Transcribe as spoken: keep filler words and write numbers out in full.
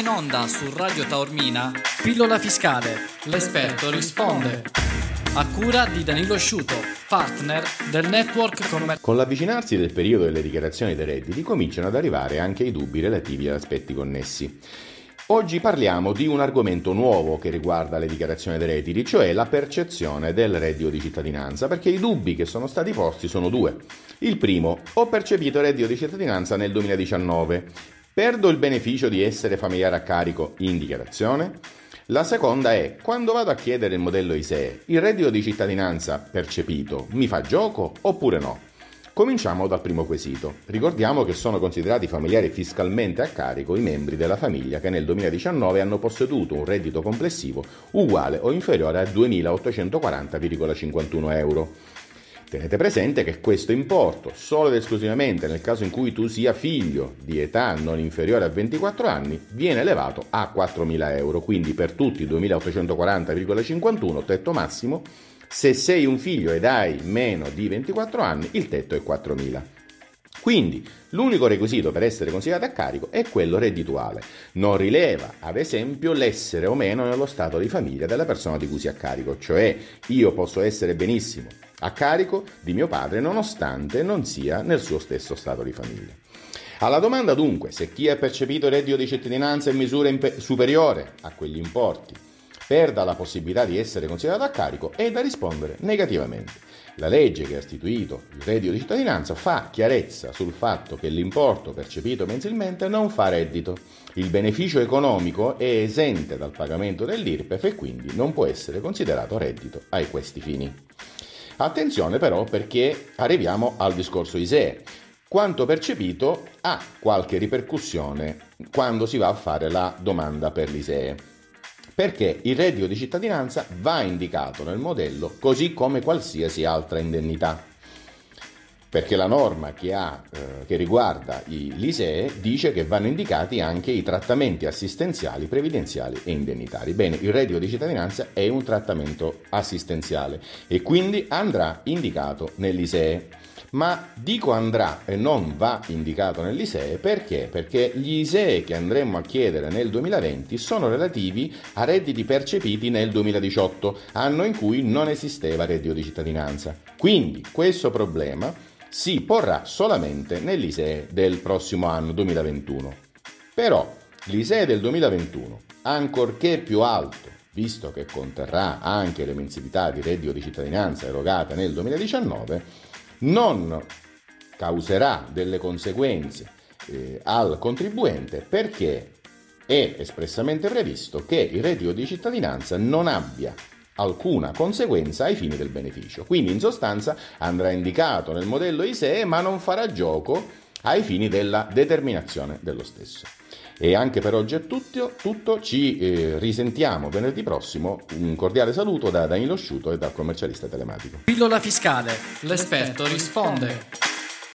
In onda su Radio Taormina, Pillola Fiscale, l'esperto risponde. A cura di Danilo Sciuto, partner del network commerciale. Con l'avvicinarsi del periodo delle dichiarazioni dei redditi cominciano ad arrivare anche i dubbi relativi ad aspetti connessi. Oggi parliamo di un argomento nuovo che riguarda le dichiarazioni dei redditi, cioè la percezione del reddito di cittadinanza, perché i dubbi che sono stati posti sono due. Il primo: ho percepito il reddito di cittadinanza nel duemiladiciannove, perdo il beneficio di essere familiare a carico in dichiarazione? La seconda è: quando vado a chiedere il modello I S E E, il reddito di cittadinanza percepito mi fa gioco oppure no? Cominciamo dal primo quesito. Ricordiamo che sono considerati familiari fiscalmente a carico i membri della famiglia che nel duemiladiciannove hanno posseduto un reddito complessivo uguale o inferiore a duemilaottocentoquaranta virgola cinquantuno euro. Tenete presente che questo importo, solo ed esclusivamente nel caso in cui tu sia figlio di età non inferiore a ventiquattro anni, viene elevato a quattromila euro, quindi per tutti duemilaottocentoquaranta virgola cinquantuno tetto massimo. Se sei un figlio ed hai meno di ventiquattro anni, il tetto è quattromila. Quindi l'unico requisito per essere considerato a carico è quello reddituale. Non rileva, ad esempio, l'essere o meno nello stato di famiglia della persona di cui si è a carico, cioè io posso essere benissimo a carico di mio padre nonostante non sia nel suo stesso stato di famiglia. Alla domanda dunque se chi ha percepito il reddito di cittadinanza in misura impe- superiore a quegli importi perda la possibilità di essere considerato a carico, è da rispondere negativamente. La legge che ha istituito il reddito di cittadinanza fa chiarezza sul fatto che l'importo percepito mensilmente non fa reddito. Il beneficio economico è esente dal pagamento dell'I R P E F e quindi non può essere considerato reddito ai questi fini. Attenzione però, perché arriviamo al discorso I S E E. Quanto percepito ha qualche ripercussione quando si va a fare la domanda per l'I S E E. Perché il reddito di cittadinanza va indicato nel modello così come qualsiasi altra indennità. Perché la norma che, ha, eh, che riguarda l'I S E E dice che vanno indicati anche i trattamenti assistenziali, previdenziali e indennitari. Bene, il reddito di cittadinanza è un trattamento assistenziale e quindi andrà indicato nell'I S E E. Ma dico andrà e non va indicato nell'I S E E perché? Perché gli I S E E che andremo a chiedere nel duemilaventi sono relativi a redditi percepiti nel duemiladiciotto, anno in cui non esisteva reddito di cittadinanza. Quindi questo problema si porrà solamente nell'I S E E del prossimo anno duemilaventuno. Però l'I S E E del duemilaventuno, ancorché più alto, visto che conterrà anche le mensilità di reddito di cittadinanza erogate nel duemiladiciannove, non causerà delle conseguenze eh, al contribuente perché è espressamente previsto che il reddito di cittadinanza non abbia alcuna conseguenza ai fini del beneficio. Quindi in sostanza andrà indicato nel modello I S E E ma non farà gioco ai fini della determinazione dello stesso. E anche per oggi è tutto, tutto ci eh, risentiamo venerdì prossimo. Un cordiale saluto da Danilo Sciuto e dal commercialista telematico. Pillola Fiscale, l'esperto risponde.